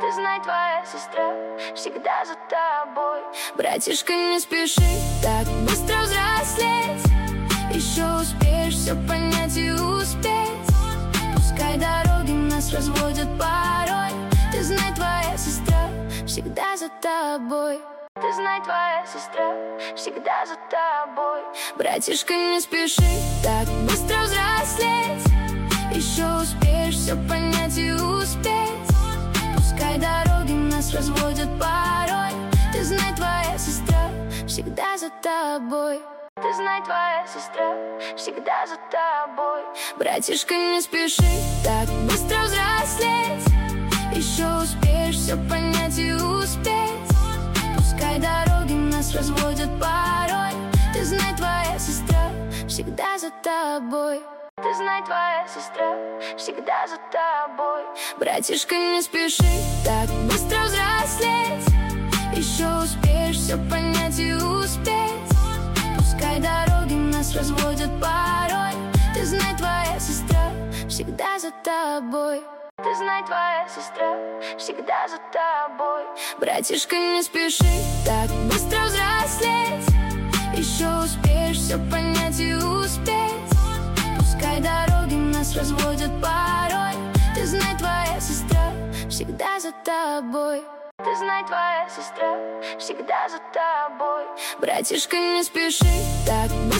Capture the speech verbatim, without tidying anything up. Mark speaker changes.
Speaker 1: Ты знай, твоя сестра всегда за тобой. Братишка, не спеши так быстро взрослеть, еще успеешь все понять и успеть. Пускай дороги нас разводят порой, ты знай, твоя сестра всегда за тобой. Ты знай, твоя сестра всегда за тобой. Братишка, не спеши так быстро взрослеть, еще успеешь все понять и успеть. Пускай дороги нас разводят порой, ты знай, твоя сестра всегда за тобой. Ты знай, твоя сестра всегда за тобой. Братишка, не спеши так быстро взрослеть, еще успеешь все понять и успеть. Пускай дороги нас разводят порой, ты знай, твоя сестра всегда за тобой. Ты знай, твоя сестра всегда за тобой. Братишка, не спеши так быстро взрослеть, еще успеешь все понять и успеть. Пускай дороги нас разводят порой, ты знай, твоя сестра всегда за тобой. Ты знай, твоя сестра всегда за тобой. Братишка, не спеши так быстро взрослеть, еще успеешь все понять и успеть. Пускай дороги нас разводят порой, ты знай, твоя сестра всегда за тобой. Ты знай, твоя сестра всегда за тобой. Братишка, не спеши так быстро